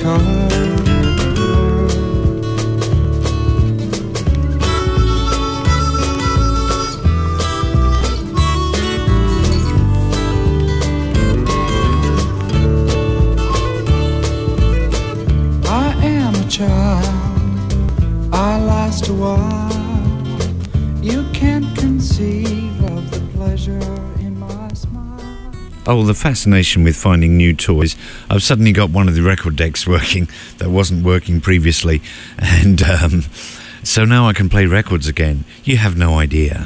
car. Child, I last a while. You can't conceive of the pleasure in my smile. Oh, the fascination with finding new toys. I've suddenly got one of the record decks working that wasn't working previously, and so now I can play records again. You have no idea.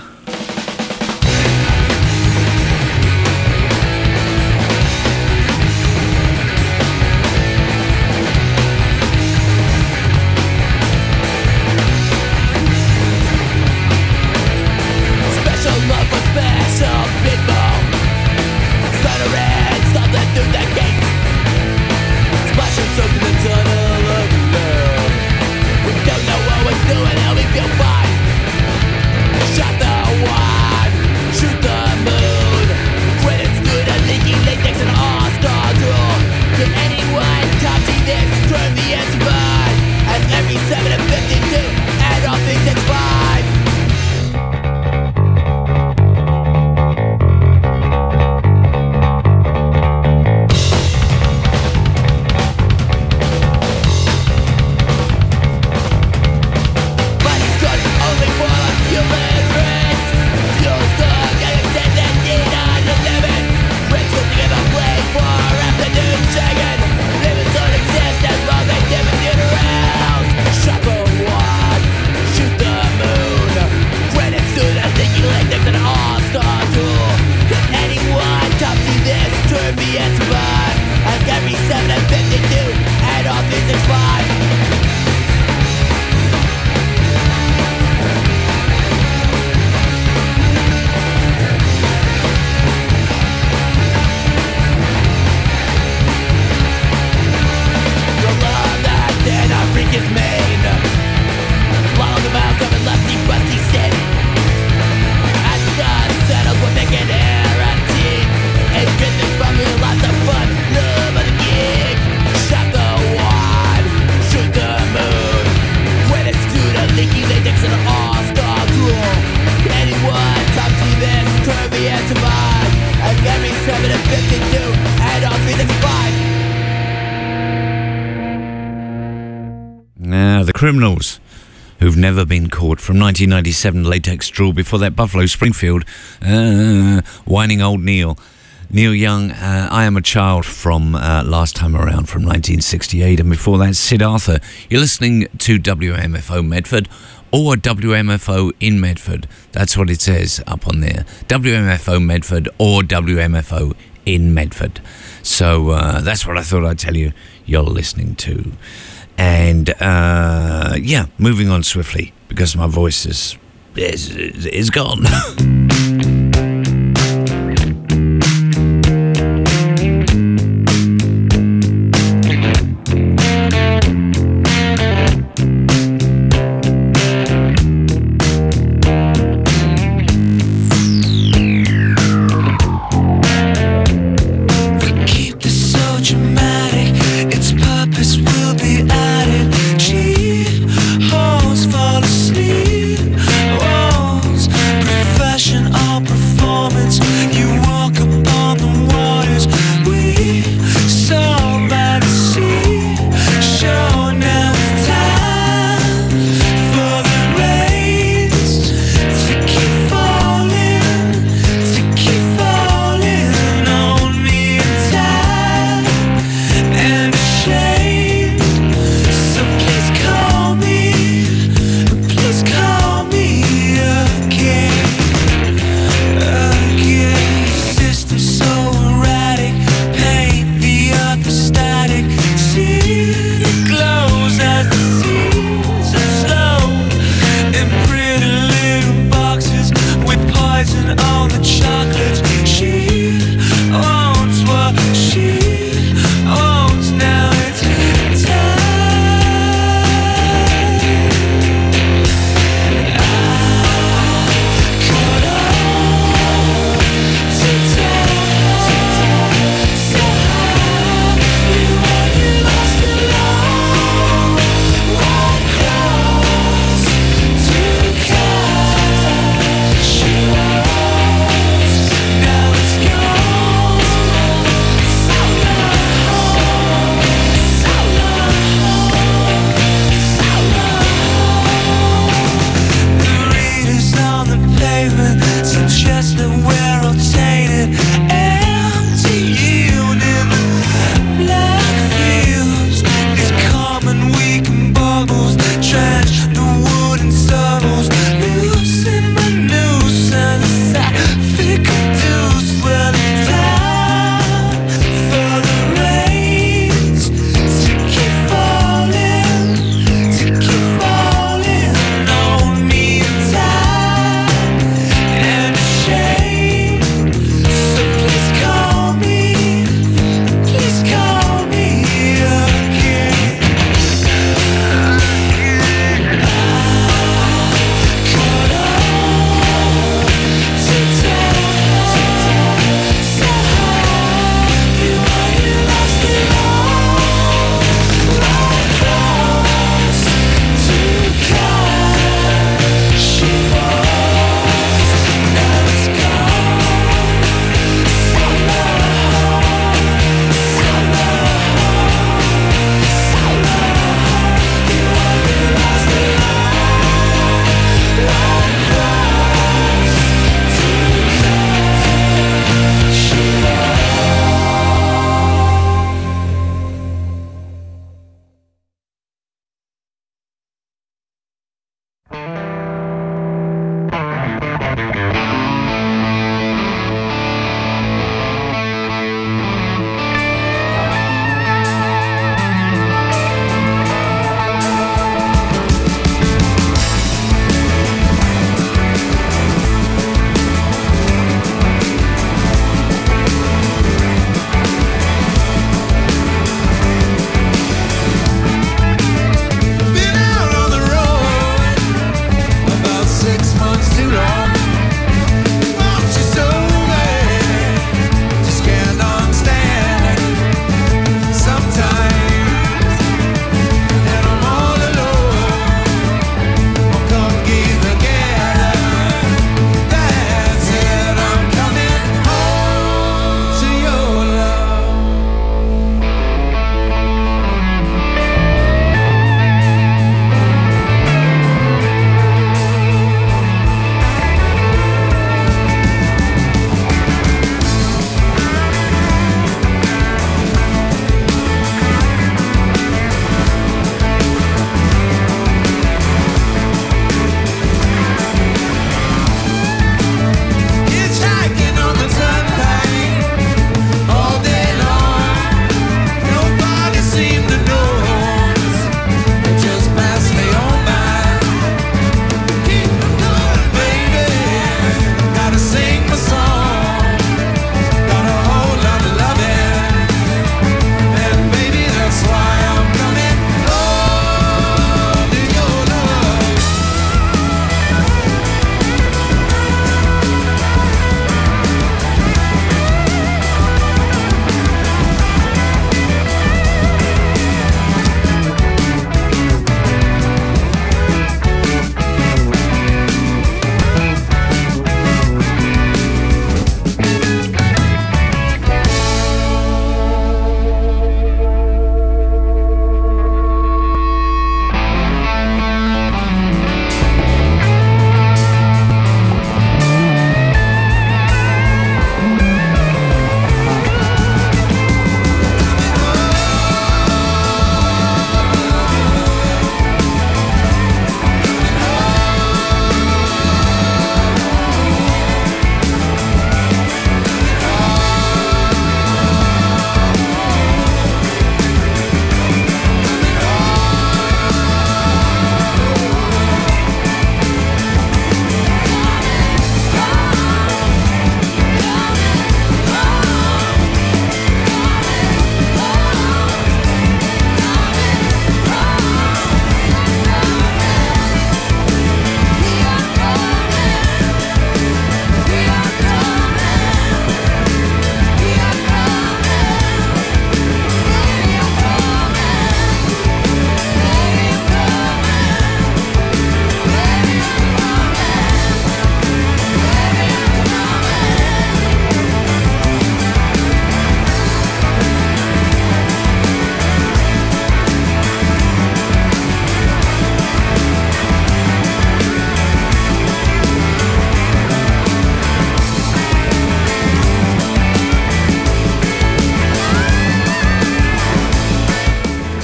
Criminals Who've Never Been Caught from 1997, Latex Draw. Before that, Buffalo Springfield, Whining Old Neil. Neil Young, I Am a Child from Last Time Around from 1968. And before that, Sid Arthur. You're listening to WMFO Medford or WMFO in Medford. That's what it says up on there. WMFO Medford or WMFO in Medford. So that's what I thought I'd tell you you're listening to. And yeah, moving on swiftly because my voice is gone. Fall asleep, walls, professional.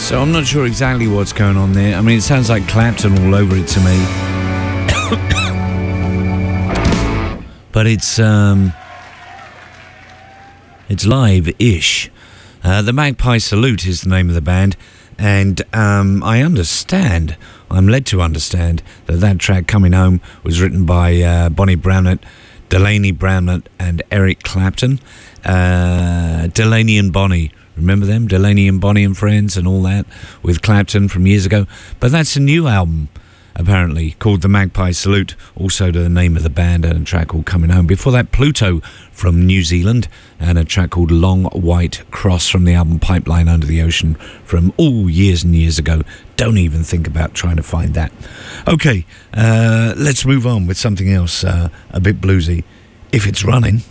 So I'm not sure exactly what's going on there. I mean, it sounds like Clapton all over it to me. But it's live-ish. The Magpie Salute is the name of the band, and I'm led to understand that track, Coming Home, was written by Bonnie Bramlett, Delaney Bramlett, and Eric Clapton. Delaney and Bonnie, remember them? Delaney and Bonnie and Friends and all that, with Clapton from years ago. But that's a new album, apparently, called The Magpie Salute, also the name of the band, and a track called Coming Home. Before that, Pluto from New Zealand, and a track called Long White Cross from the album Pipeline Under the Ocean from years and years ago. Don't even think about trying to find that. Okay, let's move on with something else, a bit bluesy, If It's Running.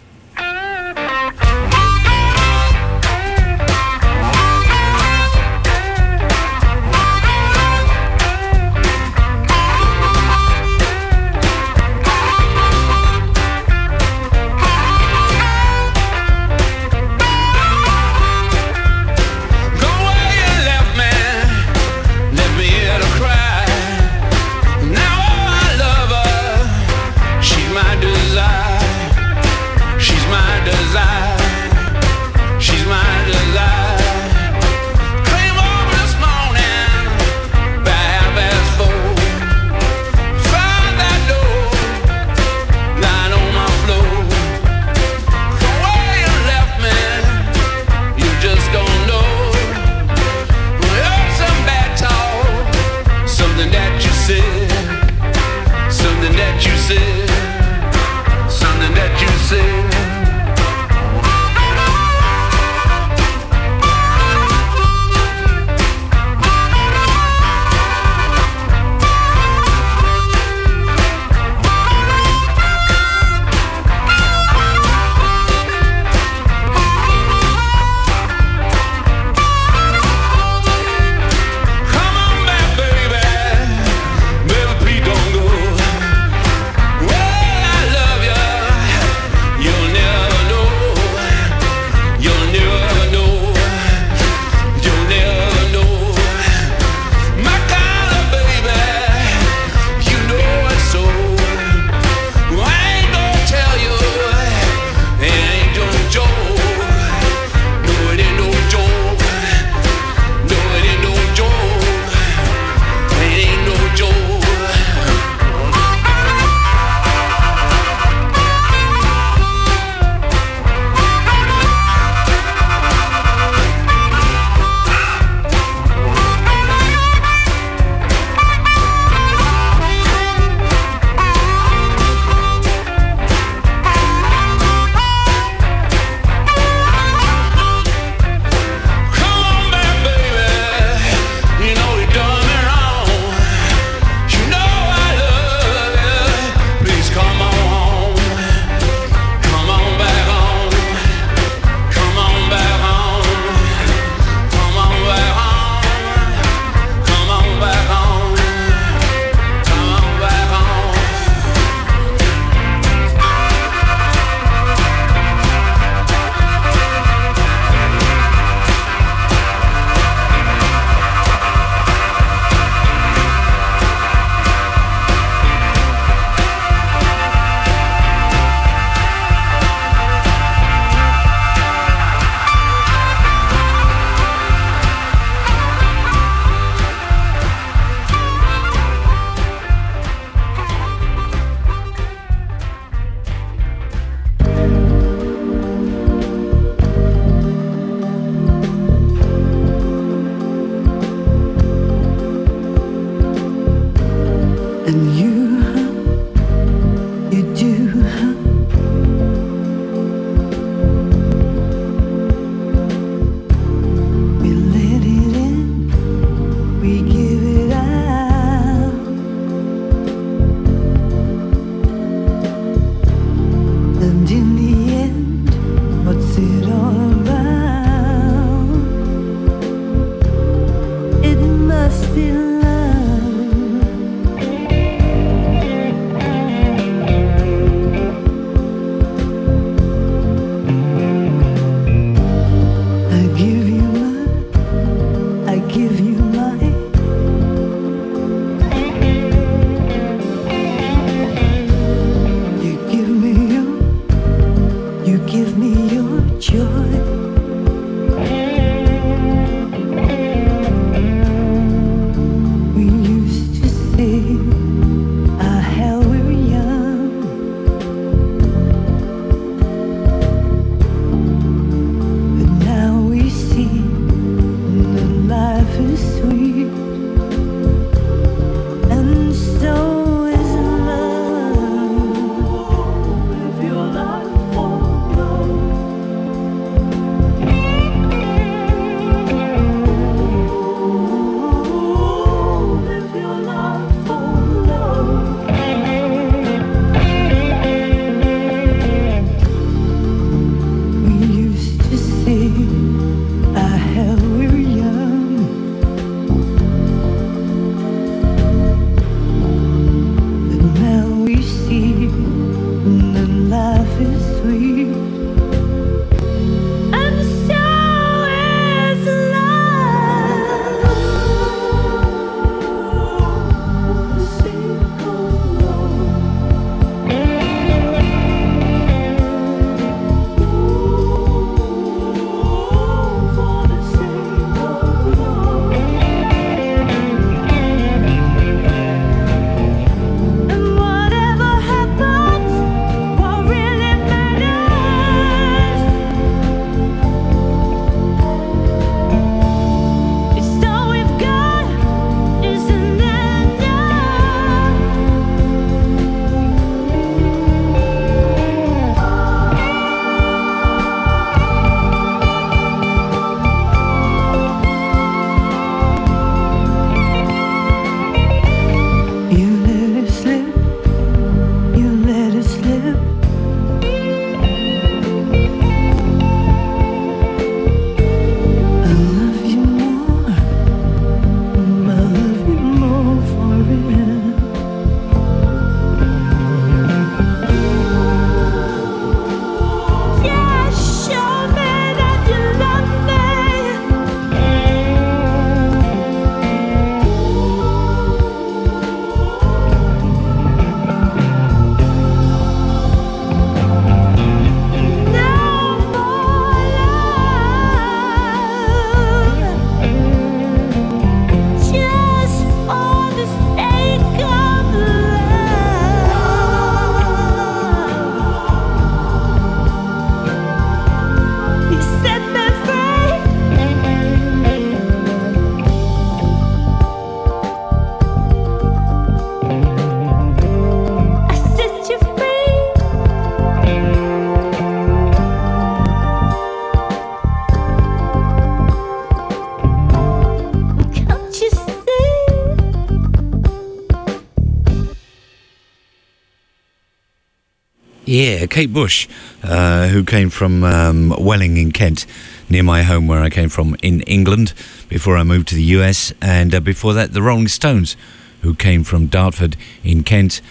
Yeah, Kate Bush, who came from Welling in Kent, near my home where I came from in England, before I moved to the US. And before that, the Rolling Stones, who came from Dartford in Kent,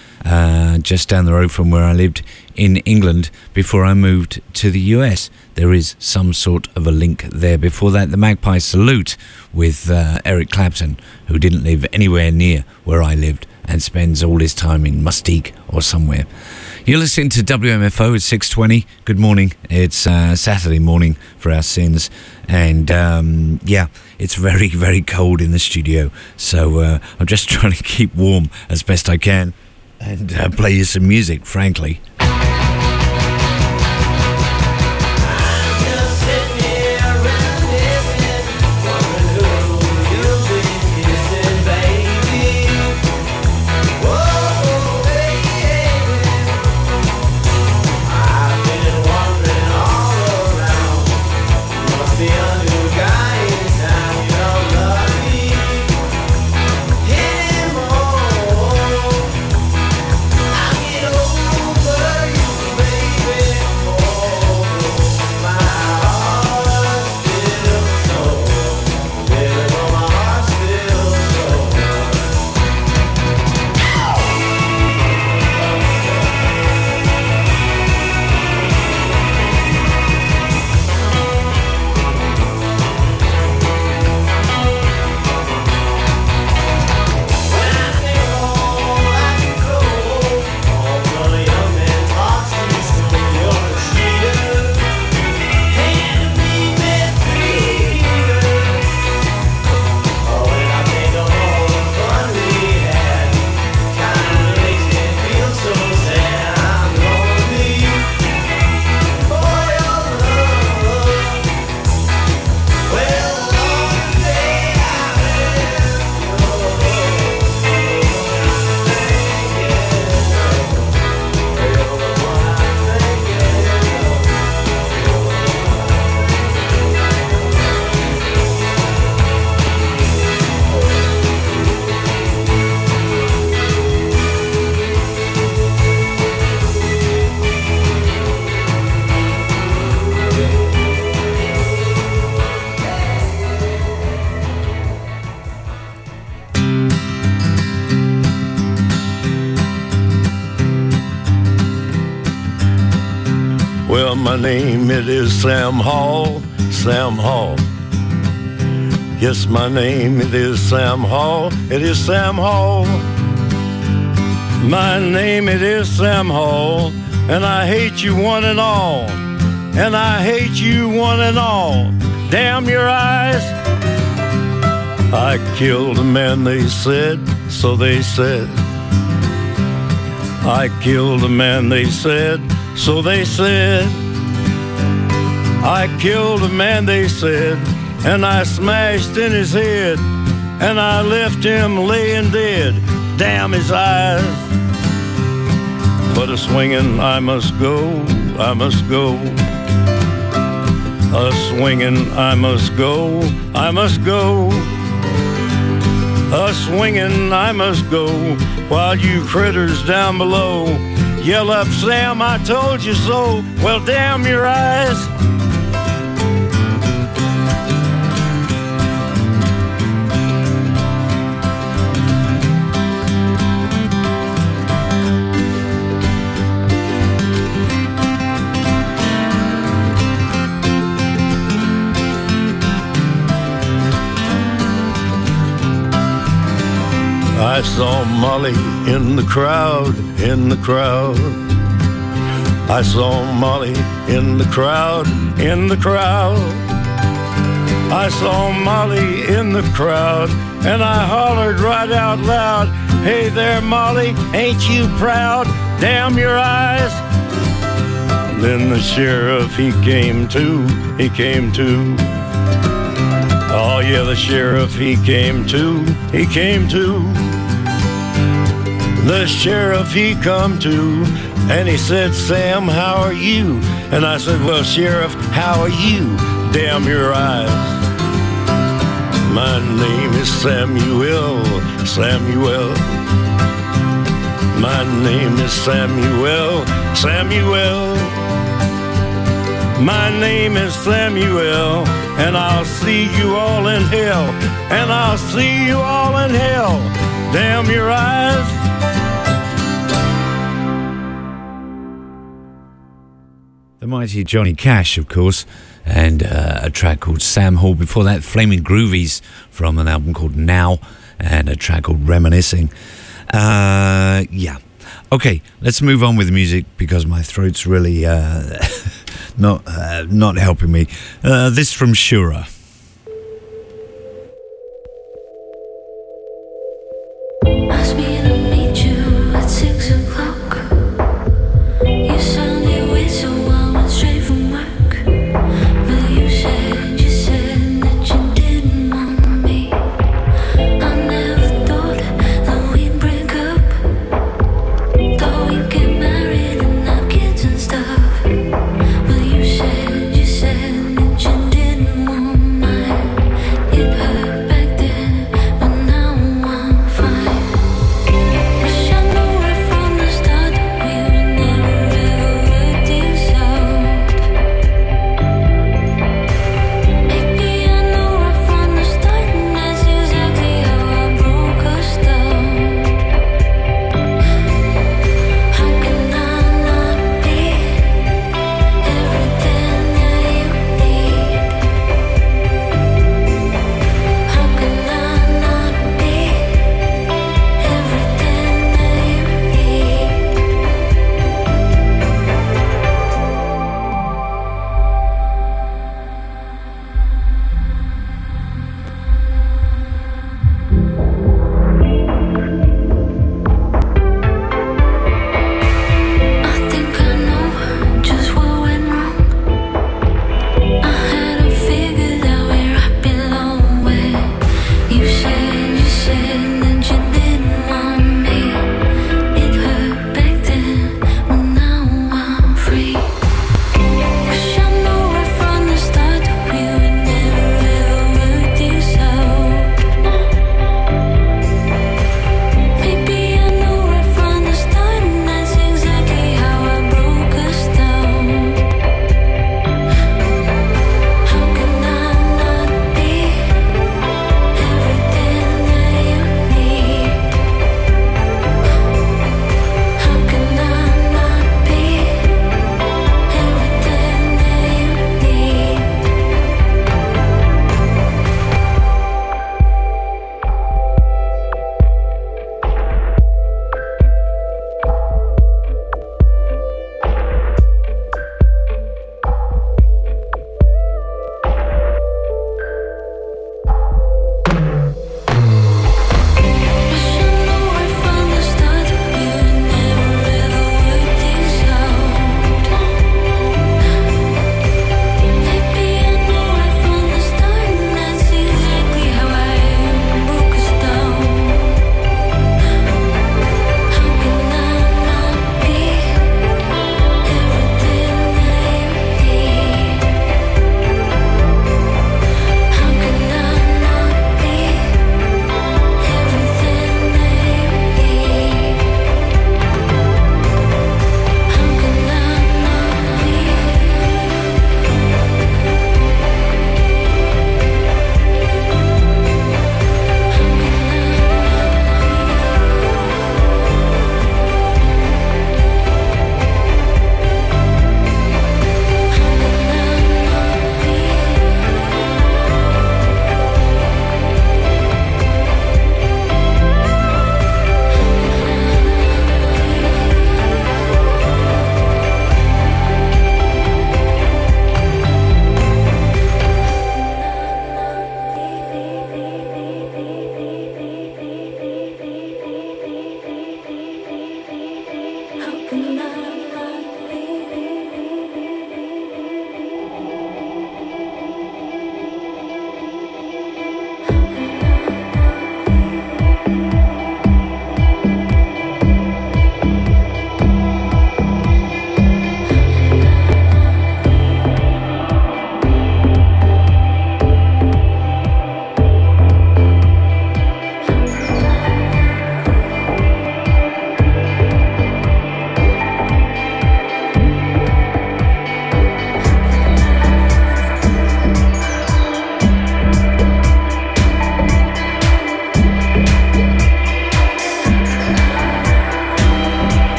just down the road from where I lived in England, before I moved to the US. There is some sort of a link there. Before that, the Magpie Salute with Eric Clapton, who didn't live anywhere near where I lived and spends all his time in Mustique or somewhere. You're listening to WMFO at 6:20. Good morning. It's Saturday morning for our sins. And, yeah, it's very, very cold in the studio. So I'm just trying to keep warm as best I can and play you some music, frankly. Over my name, it is Sam Hall, Sam Hall. Yes, my name, it is Sam Hall, it is Sam Hall. My name, it is Sam Hall, and I hate you one and all, and I hate you one and all. Damn your eyes. I killed a man, they said, so they said. I killed a man, they said, so they said. I killed a man, they said, and I smashed in his head, and I left him laying dead. Damn his eyes. But a-swinging I must go, I must go. A-swinging I must go, I must go. A-swinging I must go, while you critters down below yell up, Sam, I told you so. Well, damn your eyes. I saw Molly in the crowd, in the crowd. I saw Molly in the crowd, in the crowd. I saw Molly in the crowd, and I hollered right out loud, hey there, Molly, ain't you proud? Damn your eyes. And then the sheriff, he came to, he came to. Oh yeah, the sheriff, he came to, he came to. The sheriff, he come to, and he said, Sam, how are you? And I said, well, Sheriff, how are you? Damn your eyes. My name is Samuel, Samuel. My name is Samuel, Samuel. My name is Samuel, and I'll see you all in hell, and I'll see you all in hell. Damn your eyes. The mighty Johnny Cash, of course, and a track called Sam Hall. Before that, Flaming Groovies from an album called Now, and a track called Reminiscing. Yeah. Okay, let's move on with the music because my throat's really not helping me. This from Shura. Asked me to meet you at 6 o'clock. You sounded way so well, went straight from work. But you said that you didn't want me. I never thought that we'd break up. Thought we'd get married and have kids and stuff. But you said that you didn't want me.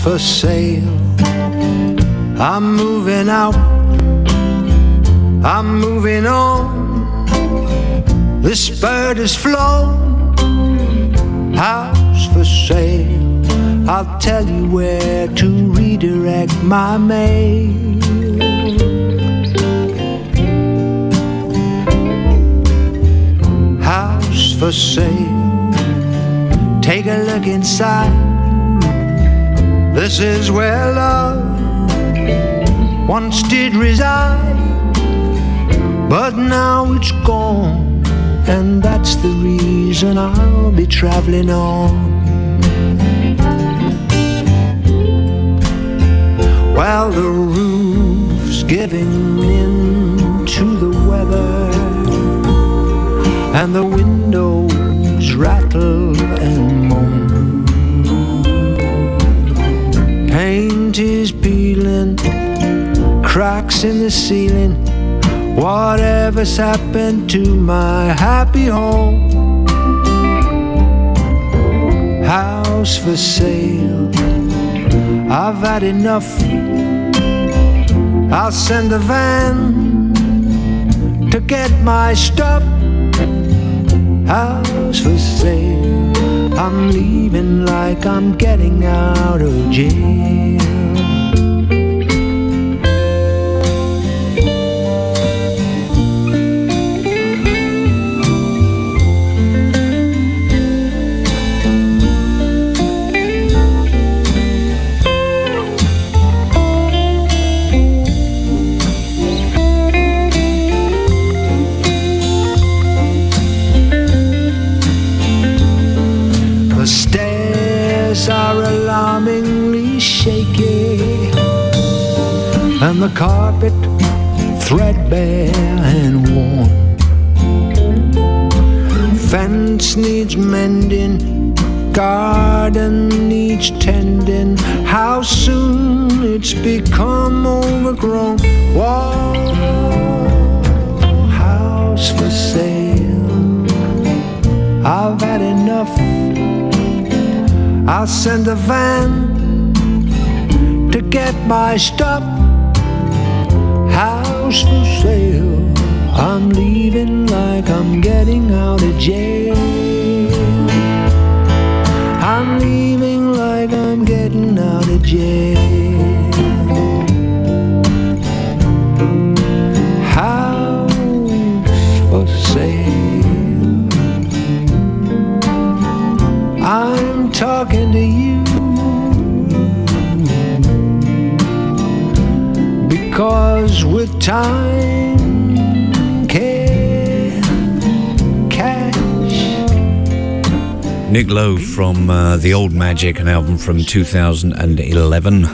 for sale. I'm moving out, I'm moving on. This bird has flown, house for sale. I'll tell you where to redirect my mail. House for sale, take a look inside. This is where love once did reside, but now it's gone, and that's the reason I'll be traveling on. Well, the roof's giving in to the weather, and the windows rattle and moan. Paint is peeling, cracks in the ceiling. Whatever's happened to my happy home? House for sale, I've had enough. I'll send a van to get my stuff. House for sale, I'm leaving like I'm getting out of jail. Are alarmingly shaky, and the carpet threadbare and worn. Fence needs mending, garden needs tending. How soon it's become overgrown. Whoa, house for sale, I've had enough. I'll send a van to get my stuff. House for sale, I'm leaving like I'm getting out of jail. I'm leaving like I'm getting out of jail. House for sale, I'm talking to you because with time, care, cash. Nick Lowe from The Old Magic, an album from 2011.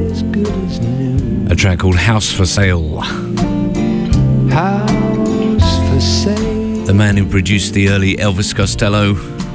A track called House for Sale. House for sale. The man who produced the early Elvis Costello.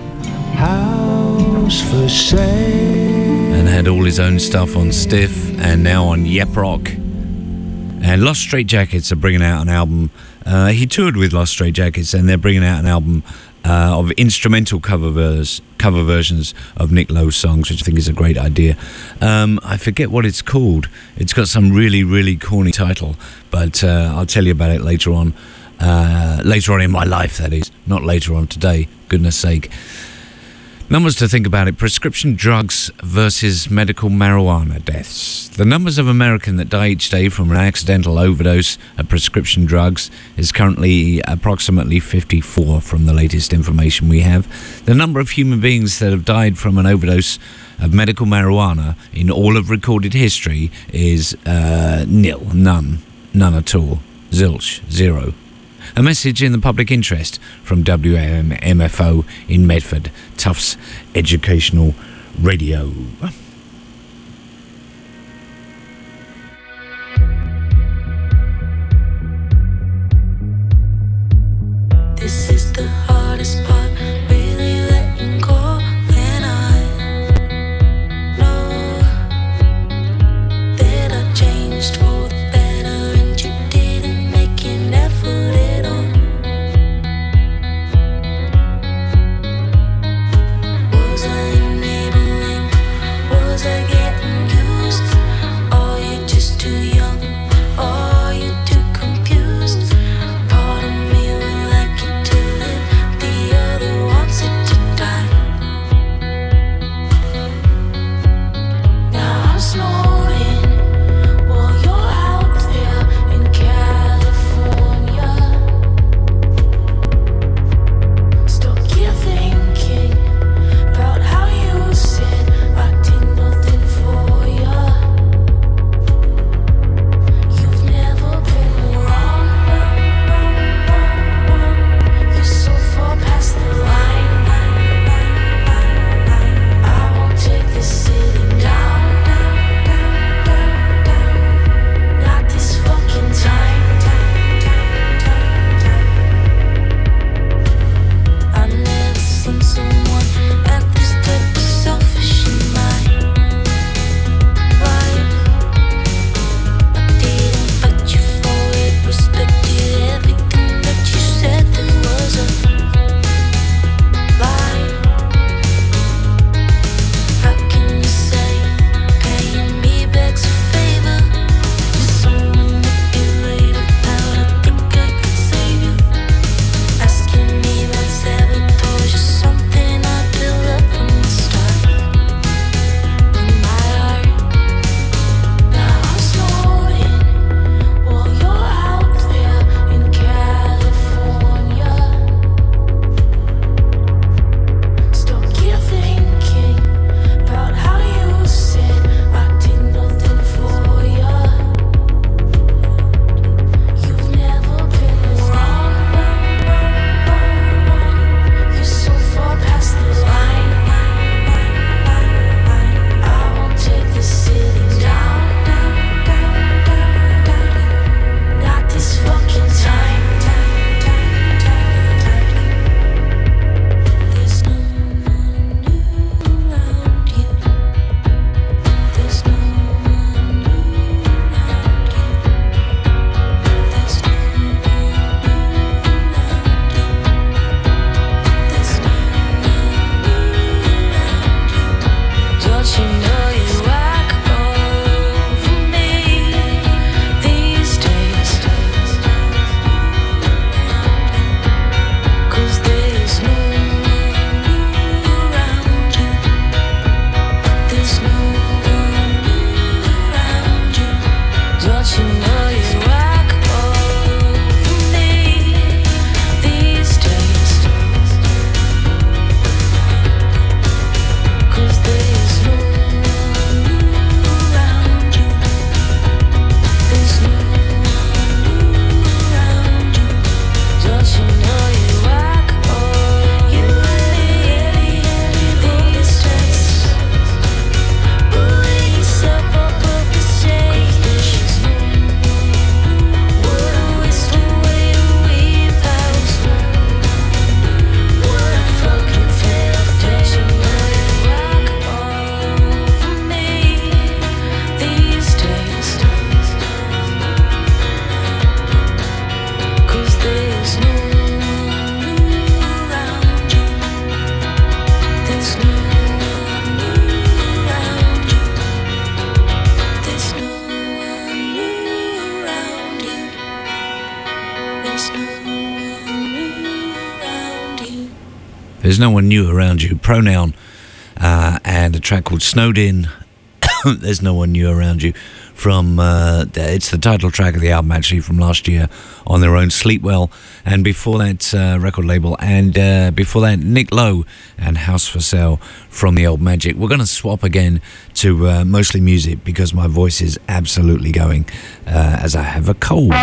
House for sale. And had all his own stuff on Stiff and now on Yep Rock. And Lost Straitjackets are bringing out an album. He toured with Lost Straitjackets, and they're bringing out an album of instrumental cover versions of Nick Lowe's songs, which I think is a great idea. I forget what it's called. It's got some really, really corny title, but I'll tell you about it later on. Later on in my life, that is. Not later on today, goodness sake. Numbers to think about it. Prescription drugs versus medical marijuana deaths. The numbers of Americans that die each day from an accidental overdose of prescription drugs is currently approximately 54 from the latest information we have. The number of human beings that have died from an overdose of medical marijuana in all of recorded history is nil, none at all, zilch, zero. A message in the public interest from WMFO in Medford, Tufts Educational Radio. This is the hardest part, really letting go when I know that I changed for the better and you didn't make an effort at all. Was I enabling? There's no one new around you. Pronoun and a track called Snowed In. There's no one new around you. From it's the title track of the album actually from last year on their own, Sleepwell, and before that record label, and before that Nick Lowe and House for Sale from the Old Magic. We're going to swap again to mostly music because my voice is absolutely going as I have a cold.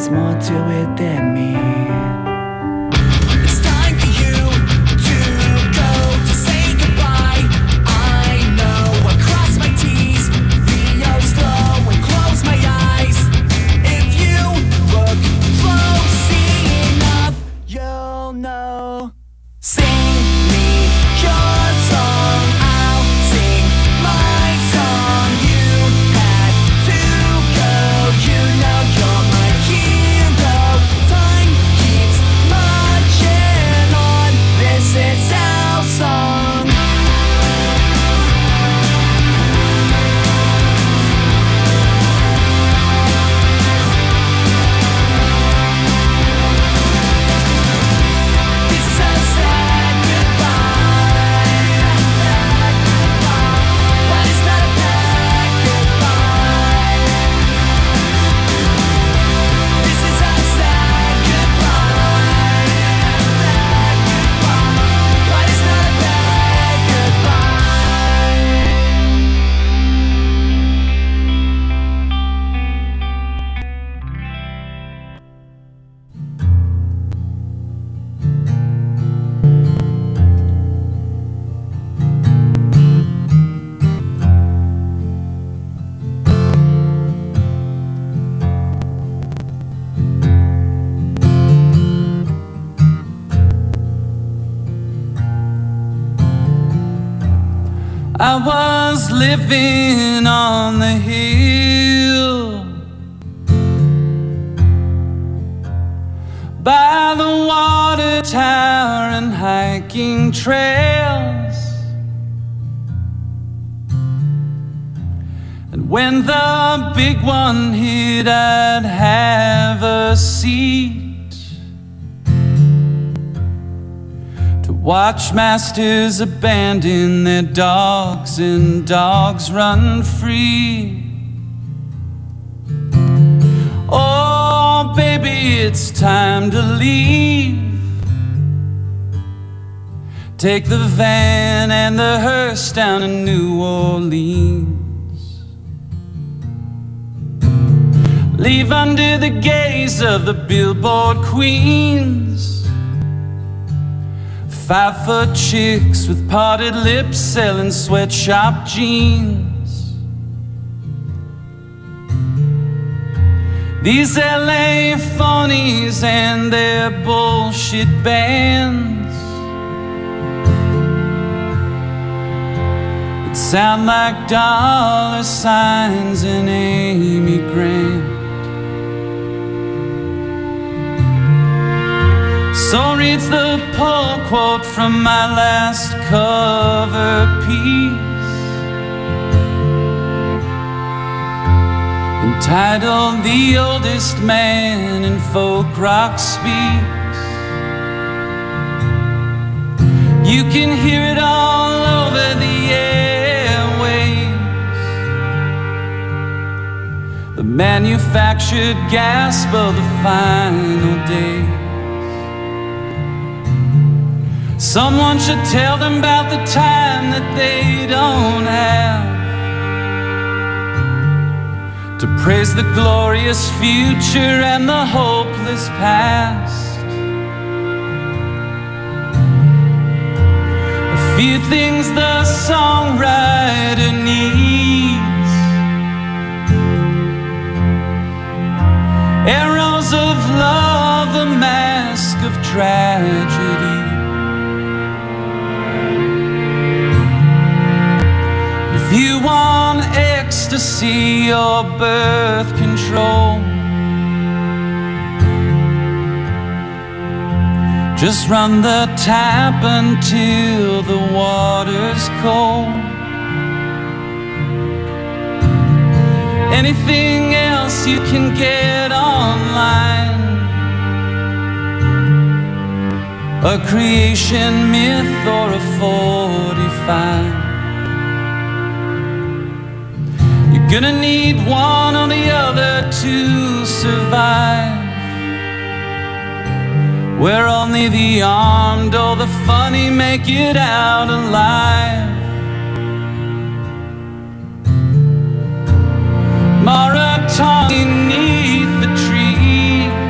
there's more to it than me. It's time for you to go, to say goodbye. I know I cross my T's, Rio slow and close my eyes. If you look closely enough, you'll know. Sing me your song, I'll sing my song. You had to go, you know you're my hero. Time keeps marching on, this is our song. This is our sad goodbye. But it's not a bad goodbye. This is our sad goodbye. But it's not a bad goodbye. I was living on the hill by the water tower and hiking trails. And when the big one hit, I'd have a seat to watch masters abandon their dogs and dogs run free. Oh, baby, it's time to leave. Take the van and the hearse down to New Orleans. Leave under the gaze of the billboard queens. 5-foot chicks with parted lips selling sweatshop jeans. These LA phonies and their bullshit bands that sound like dollar signs and Amy Grant. So reads the pull quote from my last cover piece, entitled "The Oldest Man in Folk Rock Speaks." You can hear it all over the airwaves, the manufactured gasp of the final days. Someone should tell them about the time that they don't have, to praise the glorious future and the hopeless past. A few things the songwriter needs: arrows of love, a mask of tragedy. If you want ecstasy or birth control, just run the tap until the water's cold. Anything else you can get online, a creation myth or a 45. You're gonna need one or the other to survive, where only the armed or the funny make it out alive. Marathon beneath the trees,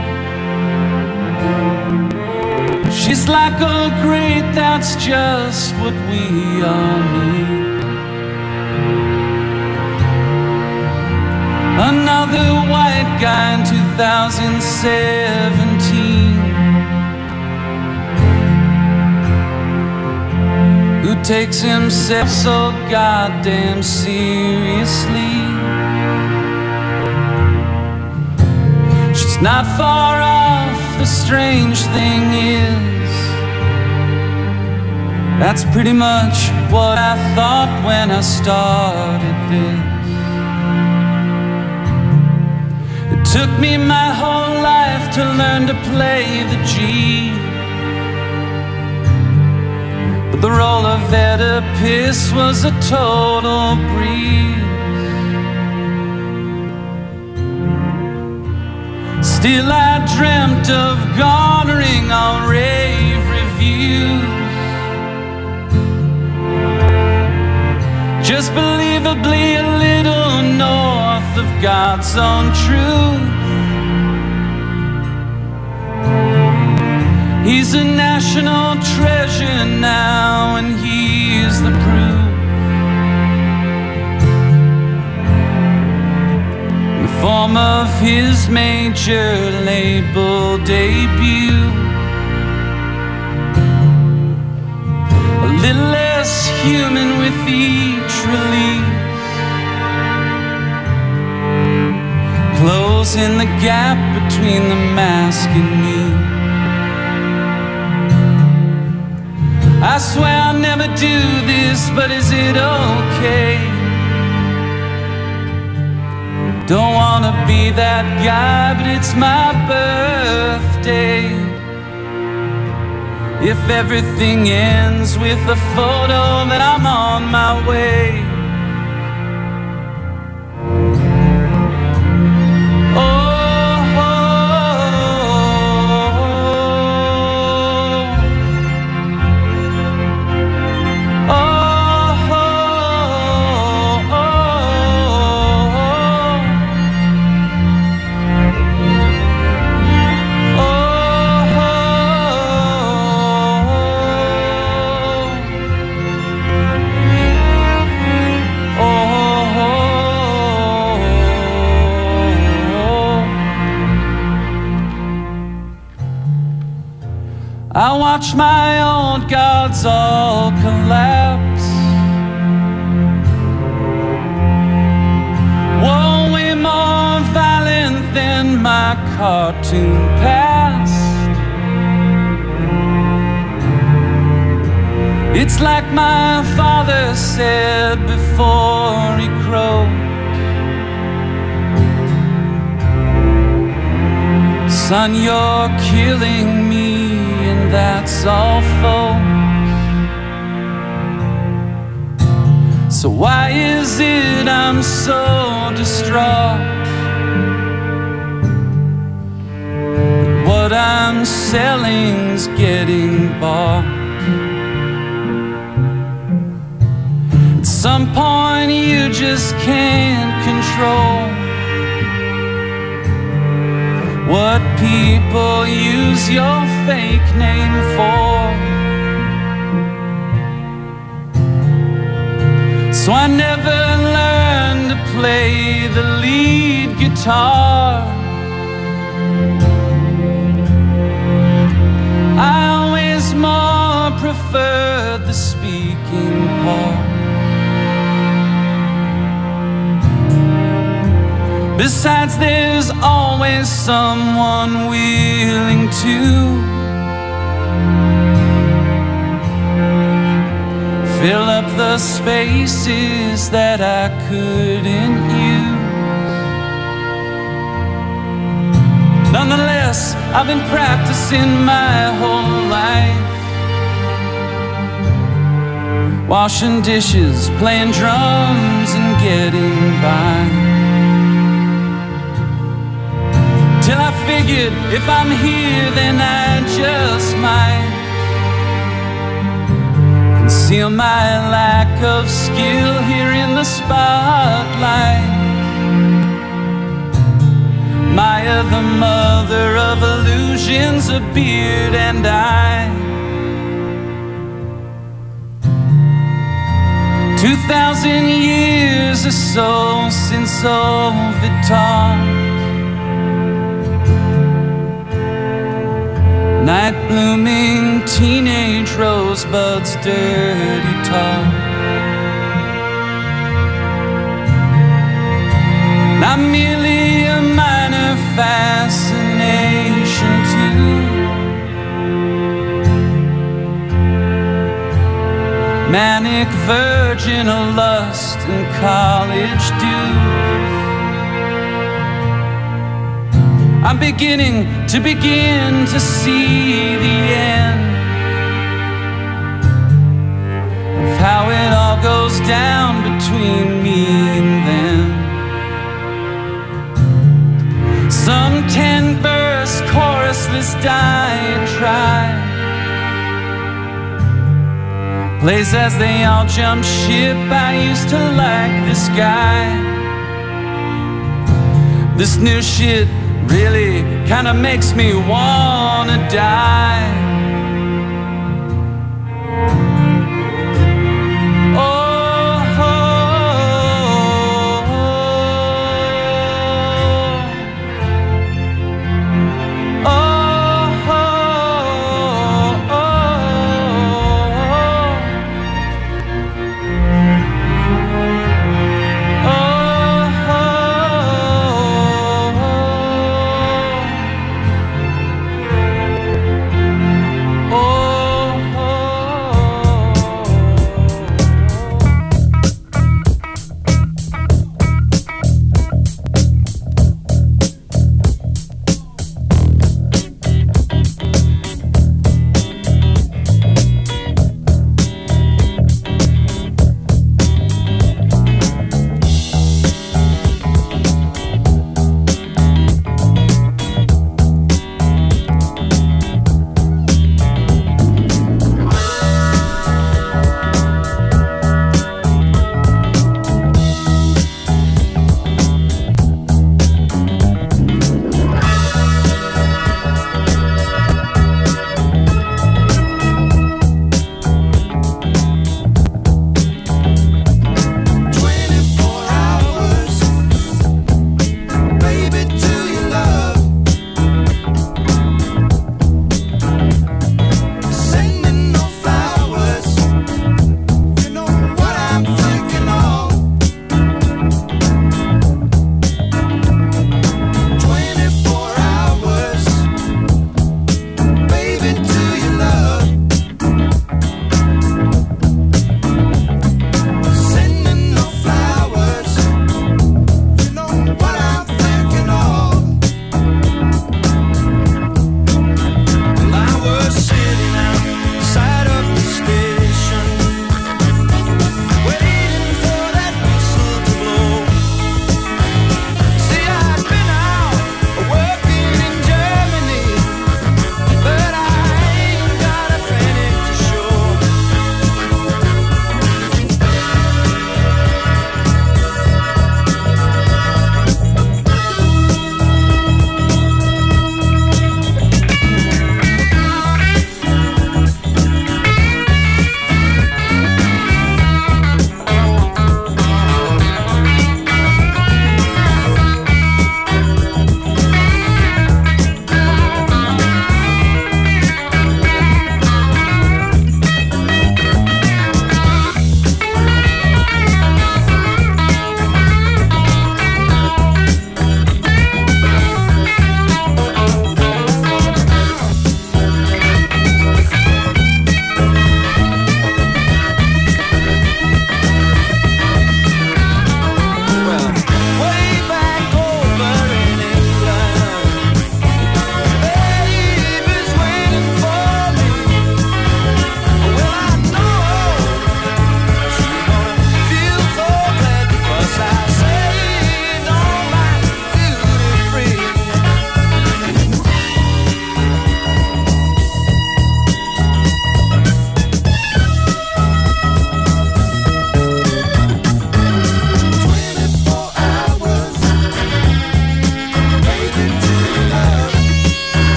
It's like, oh great, that's just what we all need. Another white guy in 2017 who takes himself so goddamn seriously. She's not far off, the strange thing is, that's pretty much what I thought when I started this. It took me my whole life to learn to play the G, but the role of Oedipus was a total breeze. Still I dreamt of garnering all rave reviews, just believably a little north of God's own truth. He's a national treasure now, and he's the proof. In the form of his major label debut, a little less human with each release, closing the gap between the mask and me. I swear I'll never do this, but is it okay? Don't wanna be that guy, but it's my birthday. If everything ends with a photo, then I'm on my way. I watch my old gods all collapse. Whoa, way more violent than my cartoon past. It's like my father said before he crowed, son, you're killing me, and that's all, folks. So why is it I'm so distraught? What I'm selling's getting bought. At some point you just can't control what people use your fake name for. So I never learned to play the lead guitar. I always more preferred the speaking part. Besides, there's always someone willing to fill up the spaces that I couldn't use. Nonetheless, I've been practicing my whole life, washing dishes, playing drums, and getting by. Till I figured if I'm here, then I just might conceal my lack of skill here in the spotlight. Maya, the mother of illusions, a beard and I 2,000 years or so since old Vuitton. Night blooming teenage rosebuds, dirty talk. Not merely a minor fascination too. Manic virgin of lust and college dues. I'm beginning to see the end of how it all goes down between me and them. Some 10-verse chorusless diatribe plays as they all jump ship. I used to like this guy. This new shit really kinda makes me wanna die.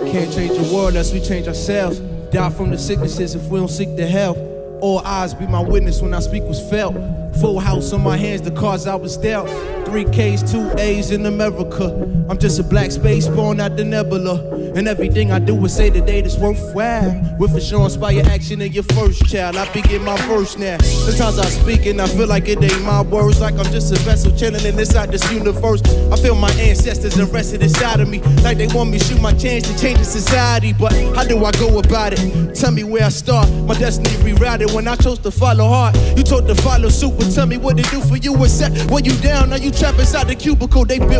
can't change the world unless we change ourselves. Die from the sicknesses if we don't seek the help. All eyes be my witness when I speak was felt. Full house on my hands, the cards I was dealt. 3 Ks, 2 A's in America. I'm just a black space born out the nebula. And everything I do is say the date is worthwhile. With assurance by your action in your first child. I begin my verse now. Sometimes I speak and I feel like it ain't my words. Like I'm just a vessel channeling inside this universe. I feel my ancestors arrested inside of me. Like they want me to shoot my chance to change the society. But how do I go about it? Tell me where I start. My destiny rerouted when I chose to follow hard. You told to follow suit, but tell me what it do for you. Except when you down, now you trapped inside the cubicle they built.